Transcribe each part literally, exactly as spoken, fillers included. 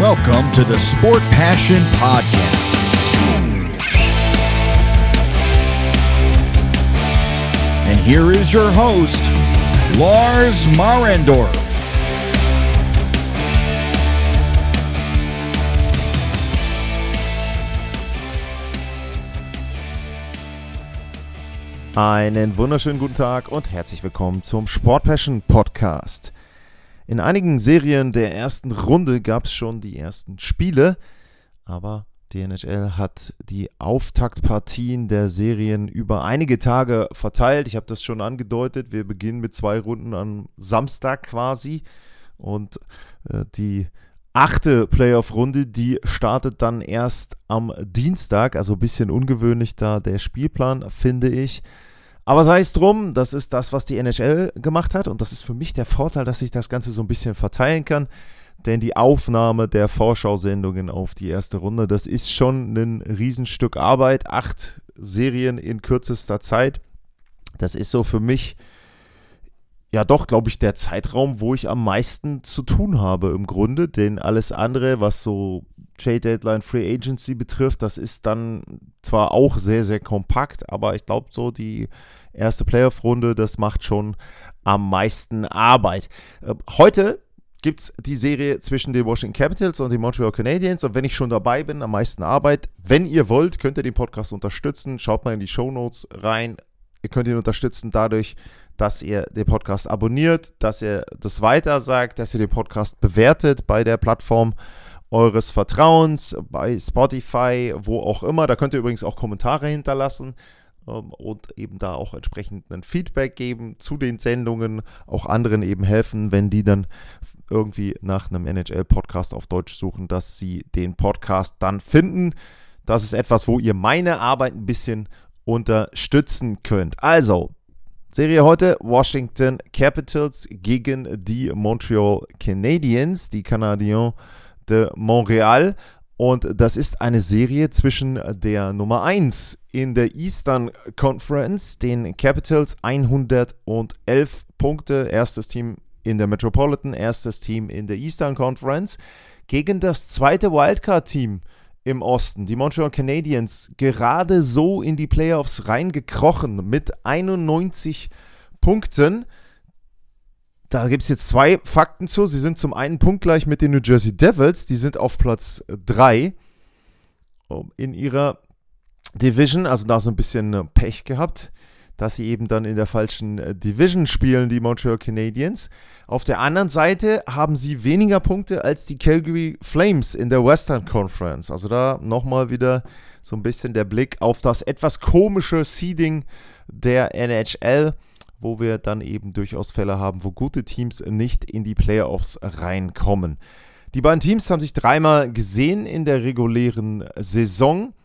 Welcome to the Sport Passion Podcast. And here is your host, Lars Marendorf. Einen wunderschönen guten Tag und herzlich willkommen zum Sport Passion Podcast. In einigen Serien der ersten Runde gab es schon die ersten Spiele, aber die N H L hat die Auftaktpartien der Serien über einige Tage verteilt. Ich habe das schon angedeutet, wir beginnen mit zwei Runden am Samstag quasi und äh, die achte Playoff-Runde, die startet dann erst am Dienstag, also ein bisschen ungewöhnlich da der Spielplan, finde ich. Aber sei es drum, das ist das, was die N H L gemacht hat und das ist für mich der Vorteil, dass ich das Ganze so ein bisschen verteilen kann, denn die Aufnahme der Vorschau-Sendungen auf die erste Runde, das ist schon ein Riesenstück Arbeit, acht Serien in kürzester Zeit. Das ist so für mich ja doch, glaube ich, der Zeitraum, wo ich am meisten zu tun habe im Grunde, denn alles andere, was so Trade-Deadline, Free Agency betrifft, das ist dann zwar auch sehr, sehr kompakt, aber ich glaube so die erste Playoff-Runde, das macht schon am meisten Arbeit. Äh, heute gibt es die Serie zwischen den Washington Capitals und den Montreal Canadiens und wenn ich schon dabei bin, am meisten Arbeit, wenn ihr wollt, könnt ihr den Podcast unterstützen, schaut mal in die Shownotes rein, ihr könnt ihn unterstützen dadurch, dass ihr den Podcast abonniert, dass ihr das weiter sagt, dass ihr den Podcast bewertet bei der Plattform eures Vertrauens, bei Spotify, wo auch immer. Da könnt ihr übrigens auch Kommentare hinterlassen ähm, und eben da auch entsprechend ein Feedback geben zu den Sendungen, auch anderen eben helfen, wenn die dann irgendwie nach einem N H L-Podcast auf Deutsch suchen, dass sie den Podcast dann finden. Das ist etwas, wo ihr meine Arbeit ein bisschen unterstützen könnt. Also, Serie heute, Washington Capitals gegen die Montreal Canadiens, die Canadiens de Montréal. Und das ist eine Serie zwischen der Nummer eins in der Eastern Conference, den Capitals, hundertelf Punkte, erstes Team in der Metropolitan, erstes Team in der Eastern Conference, gegen das zweite Wildcard-Team im Osten, die Montreal Canadiens, gerade so in die Playoffs reingekrochen mit einundneunzig Punkten. Da gibt es jetzt zwei Fakten zu. Sie sind zum einen punktgleich mit den New Jersey Devils. Die sind auf Platz drei in ihrer Division. Also da so ein bisschen Pech gehabt, dass sie eben dann in der falschen Division spielen, die Montreal Canadiens. Auf der anderen Seite haben sie weniger Punkte als die Calgary Flames in der Western Conference. Also da nochmal wieder so ein bisschen der Blick auf das etwas komische Seeding der N H L, wo wir dann eben durchaus Fälle haben, wo gute Teams nicht in die Playoffs reinkommen. Die beiden Teams haben sich dreimal gesehen in der regulären Saison.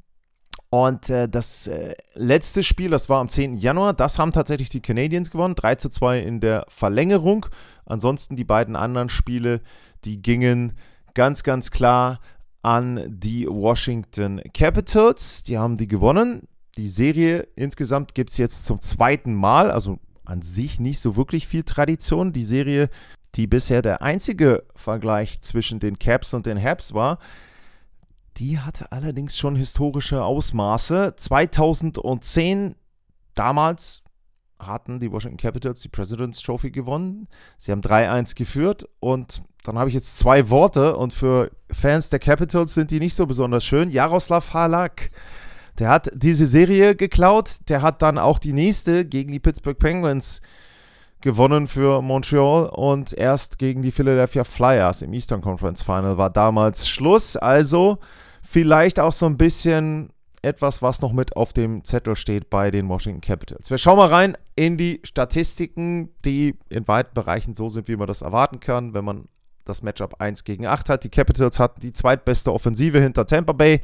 Und äh, das äh, letzte Spiel, das war am zehnten Januar, das haben tatsächlich die Canadiens gewonnen, drei zu zwei in der Verlängerung. Ansonsten die beiden anderen Spiele, die gingen ganz, ganz klar an die Washington Capitals. Die haben die gewonnen. Die Serie insgesamt gibt es jetzt zum zweiten Mal, also an sich nicht so wirklich viel Tradition. Die Serie, die bisher der einzige Vergleich zwischen den Caps und den Habs war, die hatte allerdings schon historische Ausmaße. zweitausendzehn, damals hatten die Washington Capitals die President's Trophy gewonnen. Sie haben drei eins geführt und dann habe ich jetzt zwei Worte und für Fans der Capitals sind die nicht so besonders schön. Jaroslav Halak, der hat diese Serie geklaut. Der hat dann auch die nächste gegen die Pittsburgh Penguins gewonnen für Montreal und erst gegen die Philadelphia Flyers im Eastern Conference Final war damals Schluss. Also vielleicht auch so ein bisschen etwas, was noch mit auf dem Zettel steht bei den Washington Capitals. Wir schauen mal rein in die Statistiken, die in weiten Bereichen so sind, wie man das erwarten kann, wenn man das Matchup eins gegen acht hat. Die Capitals hatten die zweitbeste Offensive hinter Tampa Bay.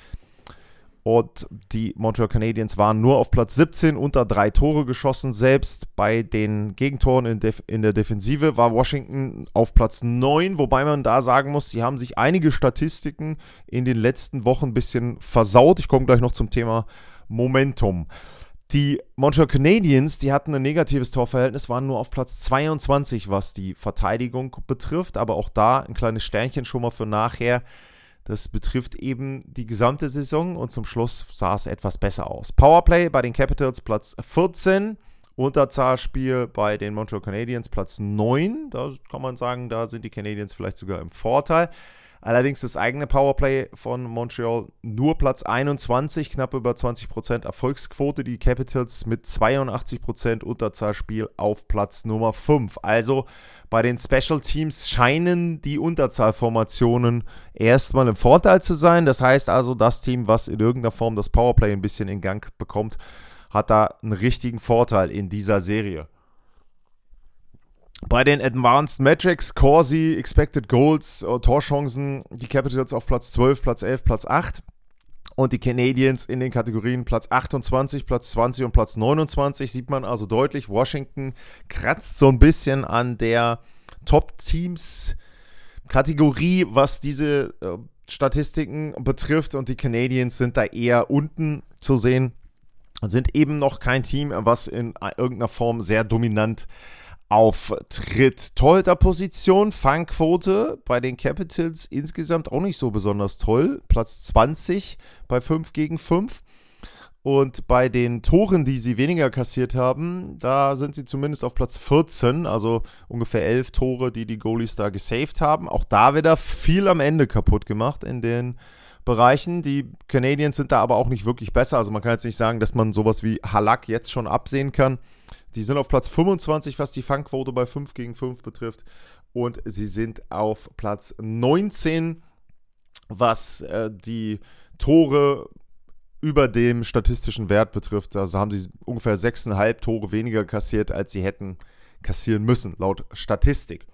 Und die Montreal Canadiens waren nur auf Platz siebzehn, unter drei Tore geschossen. Selbst bei den Gegentoren in, Def- in der Defensive war Washington auf Platz neun, wobei man da sagen muss, sie haben sich einige Statistiken in den letzten Wochen ein bisschen versaut. Ich komme gleich noch zum Thema Momentum. Die Montreal Canadiens, die hatten ein negatives Torverhältnis, waren nur auf Platz zweiundzwanzig, was die Verteidigung betrifft. Aber auch da ein kleines Sternchen schon mal für nachher. Das betrifft eben die gesamte Saison und zum Schluss sah es etwas besser aus. Powerplay bei den Capitals Platz vierzehn, Unterzahlspiel bei den Montreal Canadiens Platz neun. Da kann man sagen, da sind die Canadiens vielleicht sogar im Vorteil. Allerdings das eigene Powerplay von Montreal nur Platz einundzwanzig, knapp über zwanzig Prozent Erfolgsquote. Die Capitals mit zweiundachtzig Prozent Unterzahlspiel auf Platz Nummer fünf. Also bei den Special Teams scheinen die Unterzahlformationen erstmal im Vorteil zu sein. Das heißt also, das Team, was in irgendeiner Form das Powerplay ein bisschen in Gang bekommt, hat da einen richtigen Vorteil in dieser Serie. Bei den Advanced Metrics, Corsi, Expected Goals, äh, Torchancen, die Capitals auf Platz zwölf, Platz elf, Platz acht und die Canadiens in den Kategorien Platz achtundzwanzig, Platz zwanzig und Platz neunundzwanzig. Sieht man also deutlich, Washington kratzt so ein bisschen an der Top-Teams-Kategorie, was diese äh, Statistiken betrifft, und die Canadiens sind da eher unten zu sehen und sind eben noch kein Team, was in irgendeiner Form sehr dominant auftritt. Torhüterposition, Fangquote bei den Capitals insgesamt auch nicht so besonders toll. Platz zwanzig bei fünf gegen fünf. Und bei den Toren, die sie weniger kassiert haben, da sind sie zumindest auf Platz vierzehn, also ungefähr elf Tore, die die Goalies da gesaved haben. Auch da wieder viel am Ende kaputt gemacht in den Bereichen. Die Canadiens sind da aber auch nicht wirklich besser. Also man kann jetzt nicht sagen, dass man sowas wie Halak jetzt schon absehen kann. Die sind auf Platz fünfundzwanzig, was die Fangquote bei fünf gegen fünf betrifft. Und sie sind auf Platz neunzehn, was äh, die Tore über dem statistischen Wert betrifft. Also haben sie ungefähr sechs Komma fünf Tore weniger kassiert, als sie hätten kassieren müssen, laut Statistik.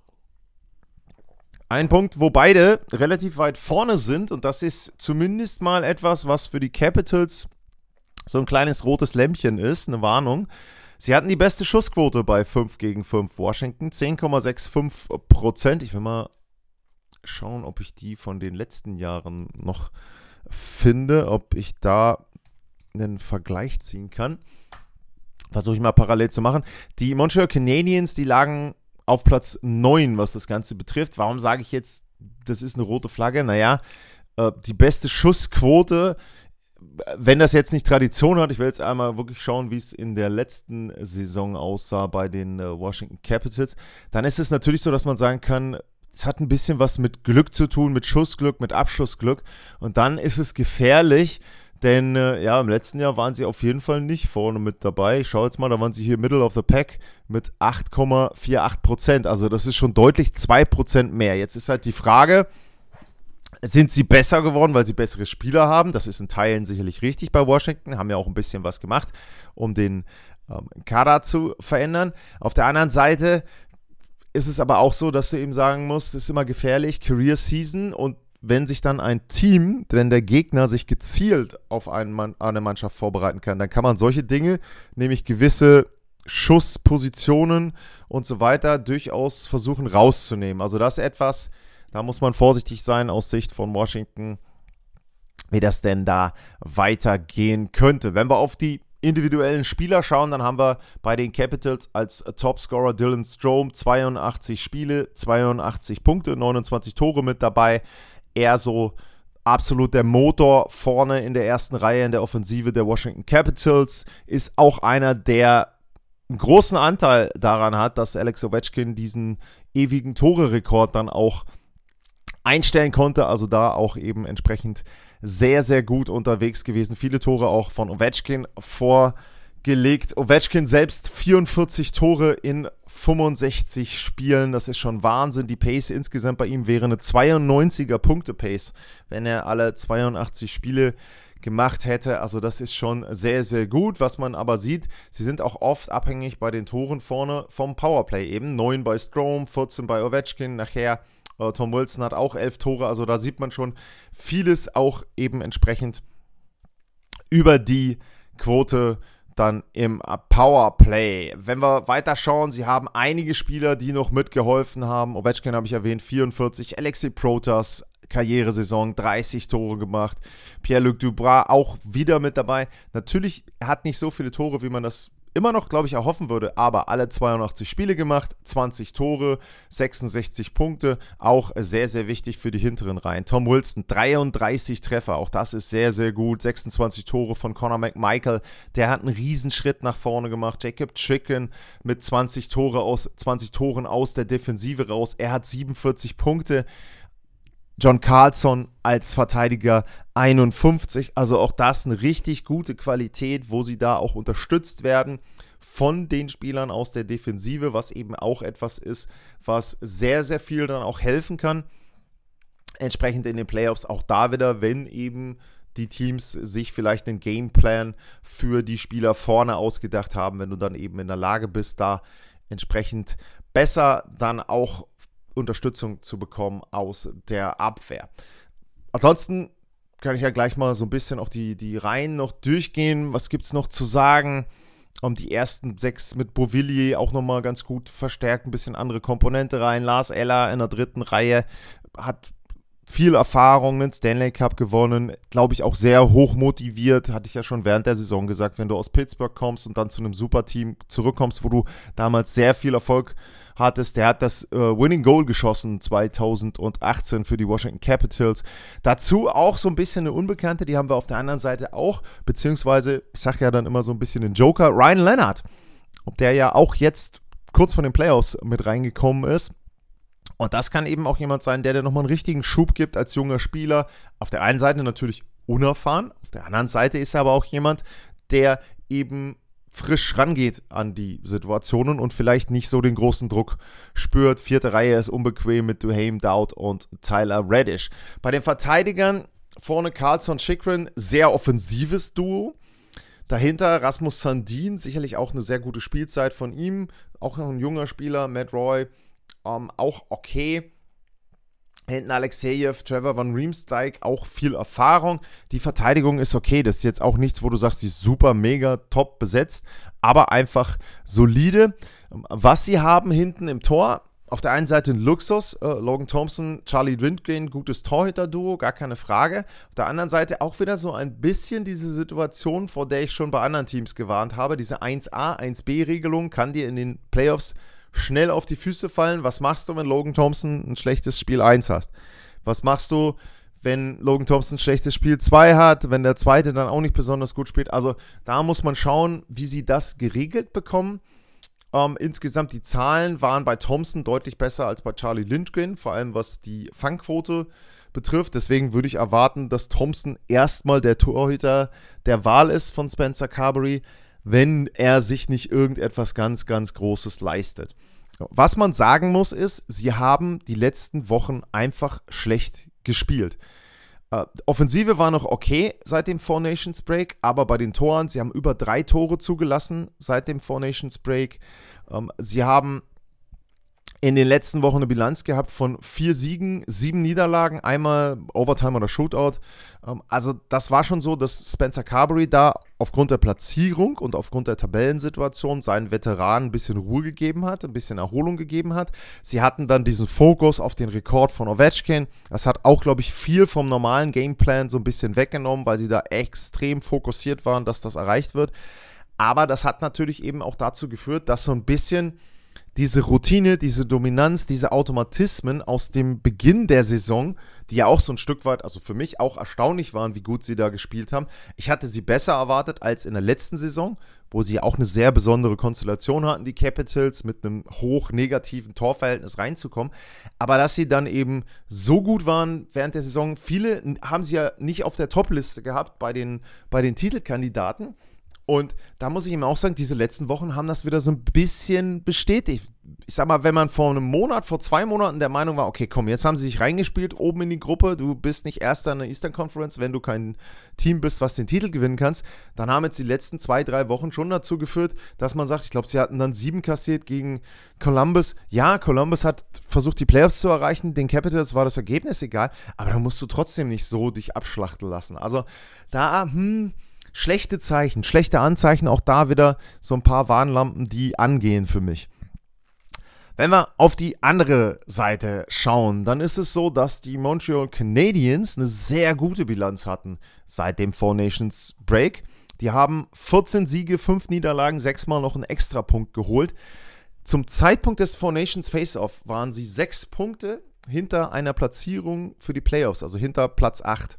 Ein Punkt, wo beide relativ weit vorne sind, und das ist zumindest mal etwas, was für die Capitals so ein kleines rotes Lämpchen ist, eine Warnung. Sie hatten die beste Schussquote bei fünf gegen fünf. Washington zehn Komma fünfundsechzig Prozent. Ich will mal schauen, ob ich die von den letzten Jahren noch finde, ob ich da einen Vergleich ziehen kann. Versuche ich mal parallel zu machen. Die Montreal Canadiens, die lagen auf Platz neun, was das Ganze betrifft. Warum sage ich jetzt, das ist eine rote Flagge? Naja, äh, die beste Schussquote, wenn das jetzt nicht Tradition hat, ich will jetzt einmal wirklich schauen, wie es in der letzten Saison aussah bei den äh, Washington Capitals, dann ist es natürlich so, dass man sagen kann, es hat ein bisschen was mit Glück zu tun, mit Schussglück, mit Abschussglück, und dann ist es gefährlich, denn äh, ja, im letzten Jahr waren sie auf jeden Fall nicht vorne mit dabei. Ich schaue jetzt mal, da waren sie hier Middle of the Pack mit acht Komma achtzig Prozent, also das ist schon deutlich zwei Prozent mehr. Jetzt ist halt die Frage, sind sie besser geworden, weil sie bessere Spieler haben? Das ist in Teilen sicherlich richtig bei Washington, haben ja auch ein bisschen was gemacht, um den ähm, Kader zu verändern. Auf der anderen Seite ist es aber auch so, dass du eben sagen musst, es ist immer gefährlich, Career Season, und wenn sich dann ein Team, wenn der Gegner sich gezielt auf einen Mann, eine Mannschaft vorbereiten kann, dann kann man solche Dinge, nämlich gewisse Schusspositionen und so weiter, durchaus versuchen rauszunehmen. Also das ist etwas, da muss man vorsichtig sein aus Sicht von Washington, wie das denn da weitergehen könnte. Wenn wir auf die individuellen Spieler schauen, dann haben wir bei den Capitals als Topscorer Dylan Strome, zweiundachtzig Spiele, zweiundachtzig Punkte, neunundzwanzig Tore mit dabei. Er so absolut der Motor vorne in der ersten Reihe in der Offensive der Washington Capitals, ist auch einer, der einen großen Anteil daran hat, dass Alex Ovechkin diesen ewigen Tore-Rekord dann auch einstellen konnte, also da auch eben entsprechend sehr, sehr gut unterwegs gewesen. Viele Tore auch von Ovechkin vorgelegt. Ovechkin selbst vierundvierzig Tore in fünfundsechzig Spielen, das ist schon Wahnsinn. Die Pace insgesamt bei ihm wäre eine zweiundneunziger Punkte-Pace, wenn er alle zweiundachtzig Spiele gemacht hätte. Also das ist schon sehr, sehr gut. Was man aber sieht, sie sind auch oft abhängig bei den Toren vorne vom Powerplay eben. neun bei Strome, vierzehn bei Ovechkin, nachher Tom Wilson hat auch elf Tore, also da sieht man schon vieles auch eben entsprechend über die Quote dann im Powerplay. Wenn wir weiter schauen, sie haben einige Spieler, die noch mitgeholfen haben. Ovechkin habe ich erwähnt, vierundvierzig, Alexei Protas Karrieresaison, dreißig Tore gemacht. Pierre-Luc Dubois auch wieder mit dabei. Natürlich, er hat nicht so viele Tore, wie man das immer noch, glaube ich, erhoffen würde, aber alle zweiundachtzig Spiele gemacht, zwanzig Tore, sechsundsechzig Punkte, auch sehr, sehr wichtig für die hinteren Reihen. Tom Wilson, dreiunddreißig Treffer, auch das ist sehr, sehr gut, sechsundzwanzig Tore von Conor McMichael, der hat einen Riesenschritt nach vorne gemacht. Jacob Chicken mit zwanzig Tore aus, zwanzig Toren aus der Defensive raus, er hat siebenundvierzig Punkte. John Carlson als Verteidiger einundfünfzig, also auch das eine richtig gute Qualität, wo sie da auch unterstützt werden von den Spielern aus der Defensive, was eben auch etwas ist, was sehr, sehr viel dann auch helfen kann. Entsprechend in den Playoffs auch da wieder, wenn eben die Teams sich vielleicht einen Gameplan für die Spieler vorne ausgedacht haben, wenn du dann eben in der Lage bist, da entsprechend besser dann auch Unterstützung zu bekommen aus der Abwehr. Ansonsten kann ich ja gleich mal so ein bisschen auch die, die Reihen noch durchgehen. Was gibt es noch zu sagen? Um die ersten sechs mit Beauvillier auch nochmal ganz gut verstärkt, ein bisschen andere Komponente rein. Lars Eller in der dritten Reihe hat viel Erfahrung, einen Stanley Cup gewonnen, glaube ich auch sehr hoch motiviert, hatte ich ja schon während der Saison gesagt, wenn du aus Pittsburgh kommst und dann zu einem Superteam zurückkommst, wo du damals sehr viel Erfolg hattest, der hat das äh, Winning Goal geschossen zweitausendachtzehn für die Washington Capitals. Dazu auch so ein bisschen eine Unbekannte, die haben wir auf der anderen Seite auch, beziehungsweise, ich sage ja dann immer so ein bisschen den Joker, Ryan Leonard, ob der ja auch jetzt kurz vor den Playoffs mit reingekommen ist. Und das kann eben auch jemand sein, der dir nochmal einen richtigen Schub gibt als junger Spieler. Auf der einen Seite natürlich unerfahren, auf der anderen Seite ist er aber auch jemand, der eben frisch rangeht an die Situationen und vielleicht nicht so den großen Druck spürt. Vierte Reihe ist unbequem mit Duhaime Dowd und Tyler Reddish. Bei den Verteidigern vorne Carlson Chychrun, sehr offensives Duo. Dahinter Rasmus Sandin, sicherlich auch eine sehr gute Spielzeit von ihm. Auch noch ein junger Spieler, Matt Roy, ähm, auch okay. Hinten Alexejew, Trevor Van Riemsdyk, auch viel Erfahrung. Die Verteidigung ist okay, das ist jetzt auch nichts, wo du sagst, die ist super, mega, top besetzt, aber einfach solide. Was sie haben hinten im Tor, auf der einen Seite ein Luxus, äh, Logan Thompson, Charlie Lindgren, gutes Torhüter-Duo, gar keine Frage. Auf der anderen Seite auch wieder so ein bisschen diese Situation, vor der ich schon bei anderen Teams gewarnt habe, diese eins a, eins b-Regelung kann dir in den Playoffs schnell auf die Füße fallen. Was machst du, wenn Logan Thompson ein schlechtes Spiel eins hast? Was machst du, wenn Logan Thompson ein schlechtes Spiel zwei hat, wenn der zweite dann auch nicht besonders gut spielt? Also da muss man schauen, wie sie das geregelt bekommen. Ähm, insgesamt die Zahlen waren bei Thompson deutlich besser als bei Charlie Lindgren, vor allem was die Fangquote betrifft. Deswegen würde ich erwarten, dass Thompson erstmal der Torhüter der Wahl ist von Spencer Carbery, wenn er sich nicht irgendetwas ganz, ganz Großes leistet. Was man sagen muss ist, sie haben die letzten Wochen einfach schlecht gespielt. Äh, Offensive war noch okay seit dem Four Nations Break, aber bei den Toren, sie haben über drei Tore zugelassen seit dem Four Nations Break. Ähm, sie haben in den letzten Wochen eine Bilanz gehabt von vier Siegen, sieben Niederlagen, einmal Overtime oder Shootout. Also das war schon so, dass Spencer Carbery da aufgrund der Platzierung und aufgrund der Tabellensituation seinen Veteranen ein bisschen Ruhe gegeben hat, ein bisschen Erholung gegeben hat. Sie hatten dann diesen Fokus auf den Rekord von Ovechkin. Das hat auch, glaube ich, viel vom normalen Gameplan so ein bisschen weggenommen, weil sie da extrem fokussiert waren, dass das erreicht wird. Aber das hat natürlich eben auch dazu geführt, dass so ein bisschen diese Routine, diese Dominanz, diese Automatismen aus dem Beginn der Saison, die ja auch so ein Stück weit, also für mich auch erstaunlich waren, wie gut sie da gespielt haben. Ich hatte sie besser erwartet als in der letzten Saison, wo sie auch eine sehr besondere Konstellation hatten, die Capitals, mit einem hoch negativen Torverhältnis reinzukommen. Aber dass sie dann eben so gut waren während der Saison, viele haben sie ja nicht auf der Top-Liste gehabt bei den, bei den Titelkandidaten. Und da muss ich ihm auch sagen, diese letzten Wochen haben das wieder so ein bisschen bestätigt. Ich sag mal, wenn man vor einem Monat, vor zwei Monaten der Meinung war, okay, komm, jetzt haben sie sich reingespielt oben in die Gruppe, du bist nicht Erster in der Eastern Conference, wenn du kein Team bist, was den Titel gewinnen kannst, dann haben jetzt die letzten zwei, drei Wochen schon dazu geführt, dass man sagt, ich glaube, sie hatten dann sieben kassiert gegen Columbus. Ja, Columbus hat versucht, die Playoffs zu erreichen, den Capitals war das Ergebnis egal, aber da musst du trotzdem nicht so dich abschlachten lassen. Also da, hm, schlechte Zeichen, schlechte Anzeichen, auch da wieder so ein paar Warnlampen, die angehen für mich. Wenn wir auf die andere Seite schauen, dann ist es so, dass die Montreal Canadiens eine sehr gute Bilanz hatten seit dem Four Nations Break. Die haben vierzehn Siege, fünf Niederlagen, sechsmal noch einen Extrapunkt geholt. Zum Zeitpunkt des Four Nations Face-Off waren sie sechs Punkte hinter einer Platzierung für die Playoffs, also hinter Platz acht.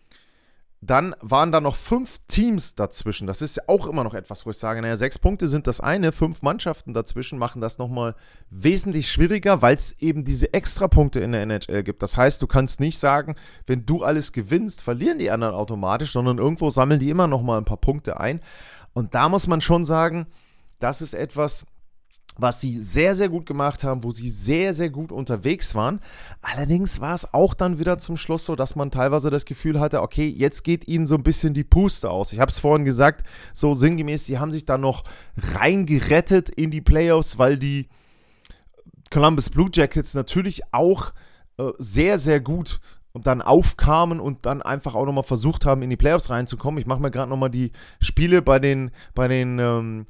Dann waren da noch fünf Teams dazwischen. Das ist ja auch immer noch etwas, wo ich sage, naja, sechs Punkte sind das eine, fünf Mannschaften dazwischen machen das nochmal wesentlich schwieriger, weil es eben diese Extrapunkte in der N H L gibt. Das heißt, du kannst nicht sagen, wenn du alles gewinnst, verlieren die anderen automatisch, sondern irgendwo sammeln die immer nochmal ein paar Punkte ein. Und da muss man schon sagen, das ist etwas, was sie sehr, sehr gut gemacht haben, wo sie sehr, sehr gut unterwegs waren. Allerdings war es auch dann wieder zum Schluss so, dass man teilweise das Gefühl hatte, okay, jetzt geht ihnen so ein bisschen die Puste aus. Ich habe es vorhin gesagt, so sinngemäß, sie haben sich da noch reingerettet in die Playoffs, weil die Columbus Blue Jackets natürlich auch äh, sehr, sehr gut und dann aufkamen und dann einfach auch nochmal versucht haben, in die Playoffs reinzukommen. Ich mache mir gerade nochmal die Spiele bei den, bei den ähm,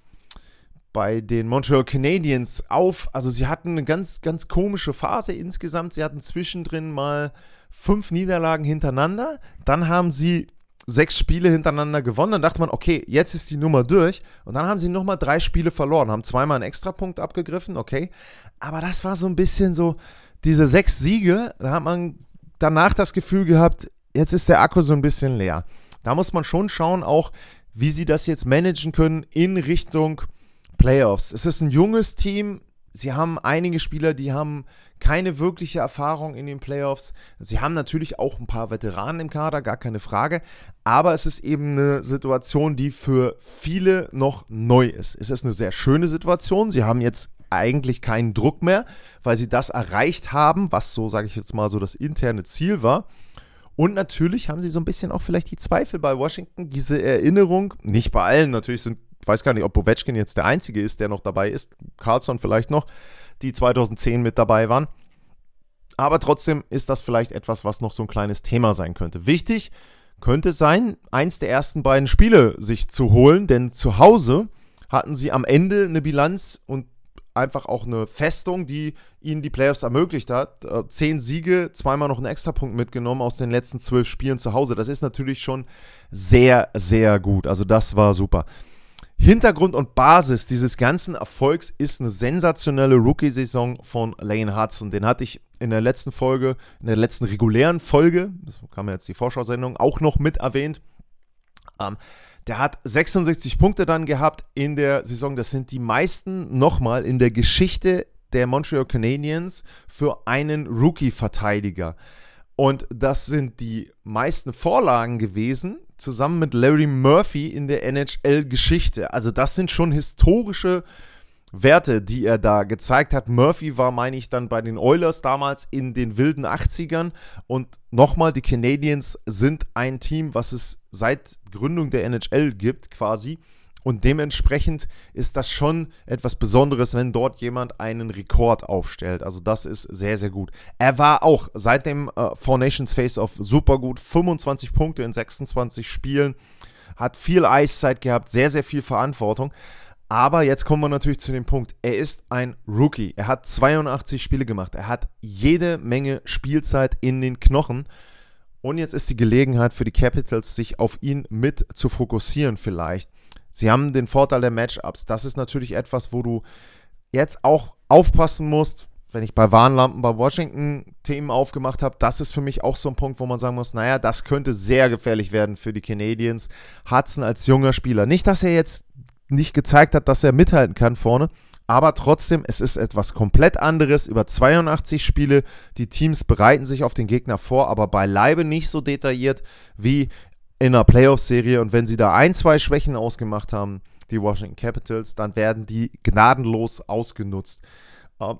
bei den Montreal Canadiens auf. Also sie hatten eine ganz, ganz komische Phase insgesamt. Sie hatten zwischendrin mal fünf Niederlagen hintereinander. Dann haben sie sechs Spiele hintereinander gewonnen. Dann dachte man, okay, jetzt ist die Nummer durch. Und dann haben sie nochmal drei Spiele verloren. Haben zweimal einen Extrapunkt abgegriffen, okay. Aber das war so ein bisschen so, diese sechs Siege, da hat man danach das Gefühl gehabt, jetzt ist der Akku so ein bisschen leer. Da muss man schon schauen, auch wie sie das jetzt managen können in Richtung Playoffs. Es ist ein junges Team. Sie haben einige Spieler, die haben keine wirkliche Erfahrung in den Playoffs. Sie haben natürlich auch ein paar Veteranen im Kader, gar keine Frage. Aber es ist eben eine Situation, die für viele noch neu ist. Es ist eine sehr schöne Situation. Sie haben jetzt eigentlich keinen Druck mehr, weil sie das erreicht haben, was so, sage ich jetzt mal, so das interne Ziel war. Und natürlich haben sie so ein bisschen auch vielleicht die Zweifel bei Washington, diese Erinnerung, nicht bei allen, natürlich sind, ich weiß gar nicht, ob Ovechkin jetzt der Einzige ist, der noch dabei ist, Carlson vielleicht noch, die zweitausendzehn mit dabei waren. Aber trotzdem ist das vielleicht etwas, was noch so ein kleines Thema sein könnte. Wichtig könnte sein, eins der ersten beiden Spiele sich zu holen, denn zu Hause hatten sie am Ende eine Bilanz und einfach auch eine Festung, die ihnen die Playoffs ermöglicht hat. Zehn Siege, zweimal noch einen Extrapunkt mitgenommen aus den letzten zwölf Spielen zu Hause. Das ist natürlich schon sehr, sehr gut. Also das war super. Hintergrund und Basis dieses ganzen Erfolgs ist eine sensationelle Rookie-Saison von Lane Hutson. Den hatte ich in der letzten Folge, in der letzten regulären Folge, das kam ja jetzt die Vorschau-Sendung, auch noch mit erwähnt. Ähm, der hat sechsundsechzig Punkte dann gehabt in der Saison. Das sind die meisten nochmal in der Geschichte der Montreal Canadiens für einen Rookie-Verteidiger. Und das sind die meisten Vorlagen gewesen, zusammen mit Larry Murphy in der N H L-Geschichte. Also das sind schon historische Werte, die er da gezeigt hat. Murphy war, meine ich, dann bei den Oilers damals in den wilden achtzigern. Und nochmal, die Canadiens sind ein Team, was es seit Gründung der N H L gibt quasi. Und dementsprechend ist das schon etwas Besonderes, wenn dort jemand einen Rekord aufstellt. Also das ist sehr, sehr gut. Er war auch seit dem äh, Four Nations Face-Off super gut. fünfundzwanzig Punkte in sechsundzwanzig Spielen. Hat viel Eiszeit gehabt, sehr, sehr viel Verantwortung. Aber jetzt kommen wir natürlich zu dem Punkt. Er ist ein Rookie. Er hat zweiundachtzig Spiele gemacht. Er hat jede Menge Spielzeit in den Knochen. Und jetzt ist die Gelegenheit für die Capitals, sich auf ihn mit zu fokussieren vielleicht. Sie haben den Vorteil der Matchups. Das ist natürlich etwas, wo du jetzt auch aufpassen musst. Wenn ich bei Warnlampen bei Washington Themen aufgemacht habe, das ist für mich auch so ein Punkt, wo man sagen muss, naja, das könnte sehr gefährlich werden für die Canadiens. Hudson als junger Spieler. Nicht, dass er jetzt nicht gezeigt hat, dass er mithalten kann vorne, aber trotzdem, es ist etwas komplett anderes. Über zweiundachtzig Spiele, die Teams bereiten sich auf den Gegner vor, aber beileibe nicht so detailliert wie in einer Playoff-Serie. Und wenn sie da ein, zwei Schwächen ausgemacht haben, die Washington Capitals, dann werden die gnadenlos ausgenutzt. Äh,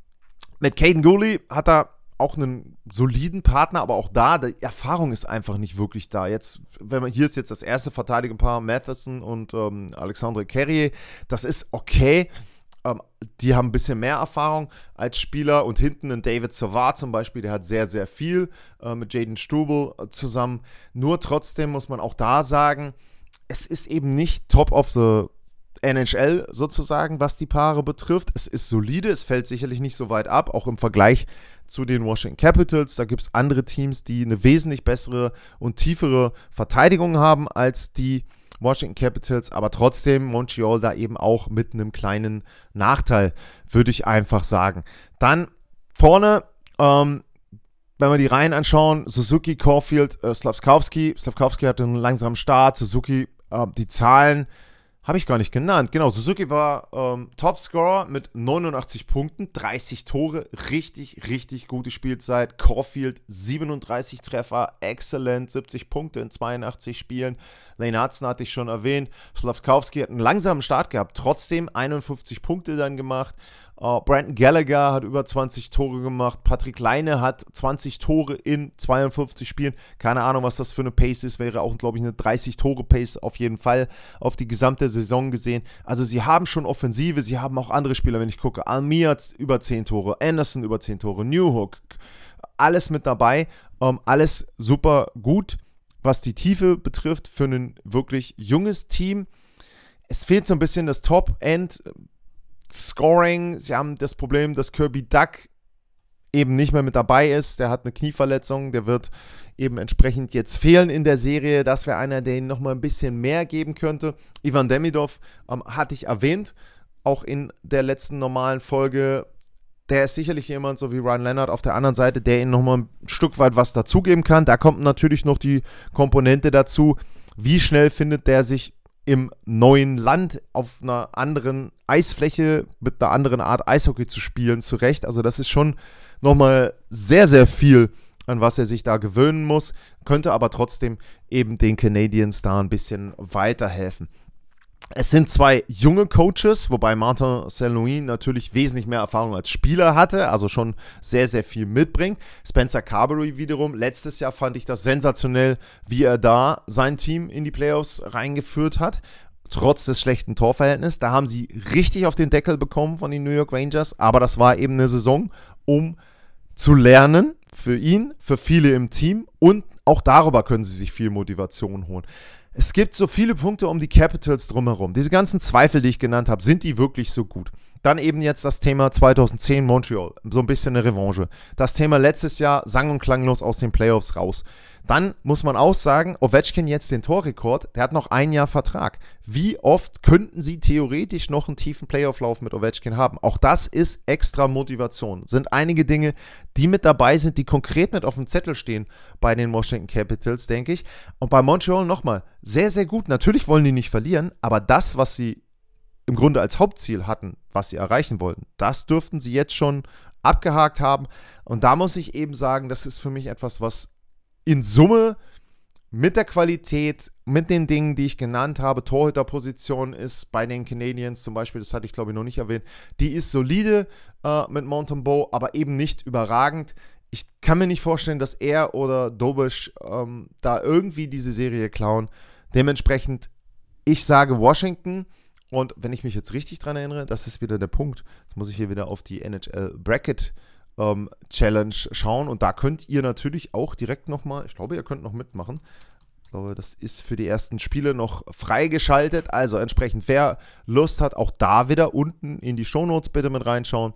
mit Caden Gooley hat er auch einen soliden Partner, aber auch da, die Erfahrung ist einfach nicht wirklich da. Jetzt, wenn man, hier ist jetzt das erste Verteidigerpaar, Matheson und ähm, Alexandre Carrier, das ist okay. Ähm, die haben ein bisschen mehr Erfahrung als Spieler und hinten ein David Savard zum Beispiel, der hat sehr, sehr viel äh, mit Jaden Struble äh, zusammen. Nur trotzdem muss man auch da sagen, es ist eben nicht top of the N H L sozusagen, was die Paare betrifft. Es ist solide, es fällt sicherlich nicht so weit ab, auch im Vergleich zu den Washington Capitals. Da gibt es andere Teams, die eine wesentlich bessere und tiefere Verteidigung haben als die Washington Capitals, aber trotzdem Montreal da eben auch mit einem kleinen Nachteil, würde ich einfach sagen. Dann vorne, ähm, wenn wir die Reihen anschauen, Suzuki, Caulfield, äh, Slafkowski. Slafkowski hatte einen langsamen Start, Suzuki, äh, die Zahlen habe ich gar nicht genannt. Genau, Suzuki war ähm, Topscorer mit neunundachtzig Punkten, dreißig Tore, richtig, richtig gute Spielzeit. Caulfield, siebenunddreißig Treffer, exzellent, siebzig Punkte in zweiundachtzig Spielen. Lane Hudson hatte ich schon erwähnt. Slafkowski hat einen langsamen Start gehabt, trotzdem einundfünfzig Punkte dann gemacht. Uh, Brandon Gallagher hat über zwanzig Tore gemacht. Patrick Laine hat zwanzig Tore in zweiundfünfzig Spielen. Keine Ahnung, was das für eine Pace ist. Wäre auch, glaube ich, eine dreißig-Tore-Pace auf jeden Fall auf die gesamte Saison gesehen. Also sie haben schon Offensive. Sie haben auch andere Spieler, wenn ich gucke. Almir hat über zehn Tore. Anderson über zehn Tore. Newhook. Alles mit dabei. Um, alles super gut, was die Tiefe betrifft für ein wirklich junges Team. Es fehlt so ein bisschen das Top-End Scoring. Sie haben das Problem, dass Kirby Duck eben nicht mehr mit dabei ist. Der hat eine Knieverletzung, der wird eben entsprechend jetzt fehlen in der Serie. Das wäre einer, der ihnen nochmal ein bisschen mehr geben könnte. Ivan Demidov ähm, hatte ich erwähnt, auch in der letzten normalen Folge. Der ist sicherlich jemand, so wie Ryan Leonard auf der anderen Seite, der ihnen nochmal ein Stück weit was dazugeben kann. Da kommt natürlich noch die Komponente dazu, wie schnell findet der sich im neuen Land auf einer anderen Eisfläche mit einer anderen Art Eishockey zu spielen zurecht. Also das ist schon nochmal sehr, sehr viel, an was er sich da gewöhnen muss, könnte aber trotzdem eben den Canadiens da ein bisschen weiterhelfen. Es sind zwei junge Coaches, wobei Martin Saint-Louis natürlich wesentlich mehr Erfahrung als Spieler hatte, also schon sehr, sehr viel mitbringt. Spencer Carberry wiederum, letztes Jahr fand ich das sensationell, wie er da sein Team in die Playoffs reingeführt hat, trotz des schlechten Torverhältnisses. Da haben sie richtig auf den Deckel bekommen von den New York Rangers, aber das war eben eine Saison, um zu lernen, für ihn, für viele im Team, und auch darüber können sie sich viel Motivation holen. Es gibt so viele Punkte um die Capitals drumherum. Diese ganzen Zweifel, die ich genannt habe, sind die wirklich so gut? Dann eben jetzt das Thema zweitausendzehn Montreal, so ein bisschen eine Revanche. Das Thema letztes Jahr sang- und klanglos aus den Playoffs raus. Dann muss man auch sagen, Ovechkin jetzt den Torrekord, der hat noch ein Jahr Vertrag. Wie oft könnten sie theoretisch noch einen tiefen Playoff-Lauf mit Ovechkin haben? Auch das ist extra Motivation. Sind einige Dinge, die mit dabei sind, die konkret mit auf dem Zettel stehen bei den Washington Capitals, denke ich. Und bei Montreal nochmal, sehr, sehr gut. Natürlich wollen die nicht verlieren, aber das, was sie im Grunde als Hauptziel hatten, was sie erreichen wollten, das dürften sie jetzt schon abgehakt haben. Und da muss ich eben sagen, das ist für mich etwas, was in Summe mit der Qualität, mit den Dingen, die ich genannt habe, Torhüterposition ist bei den Canadiens zum Beispiel, das hatte ich glaube ich noch nicht erwähnt, die ist solide äh, mit Montembeault, aber eben nicht überragend. Ich kann mir nicht vorstellen, dass er oder Dobisch ähm, da irgendwie diese Serie klauen. Dementsprechend, ich sage Washington. Und wenn ich mich jetzt richtig dran erinnere, das ist wieder der Punkt, jetzt muss ich hier wieder auf die N H L Bracket ähm, Challenge schauen, und da könnt ihr natürlich auch direkt nochmal, ich glaube, ihr könnt noch mitmachen. Ich glaube, das ist für die ersten Spiele noch freigeschaltet, also entsprechend, wer Lust hat, auch da wieder unten in die Shownotes bitte mit reinschauen.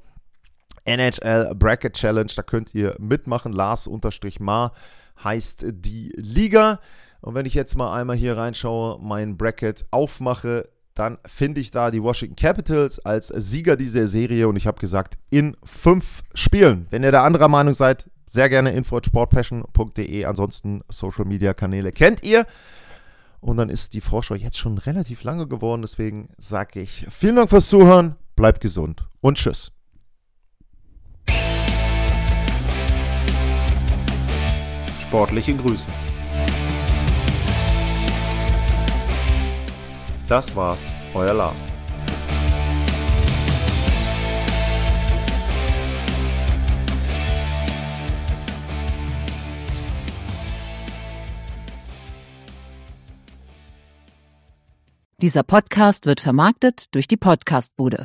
N H L Bracket Challenge, da könnt ihr mitmachen, Lars-Mar heißt die Liga. Und wenn ich jetzt mal einmal hier reinschaue, mein Bracket aufmache, dann finde ich da die Washington Capitals als Sieger dieser Serie, und ich habe gesagt, in fünf Spielen. Wenn ihr da anderer Meinung seid, sehr gerne info at sportpassion punkt de. Ansonsten Social Media Kanäle kennt ihr. Und dann ist die Vorschau jetzt schon relativ lange geworden. Deswegen sage ich vielen Dank fürs Zuhören, bleibt gesund und tschüss. Sportliche Grüße. Das war's, euer Lars. Dieser Podcast wird vermarktet durch die Podcastbude.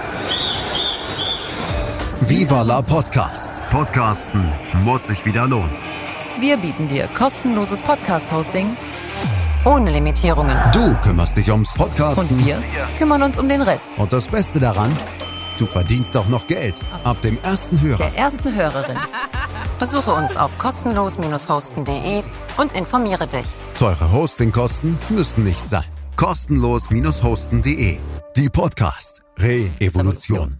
Viva la Podcast. Podcasten muss sich wieder lohnen. Wir bieten dir kostenloses Podcast-Hosting Ohne Limitierungen. Du kümmerst dich ums Podcasten. Und wir kümmern uns um den Rest. Und das Beste daran, du verdienst auch noch Geld. Ab dem ersten Hörer. Der ersten Hörerin. Besuche uns auf kostenlos hosten punkt de und informiere dich. Teure Hostingkosten müssen nicht sein. kostenlos hosten punkt de. Die Podcast Re-Evolution.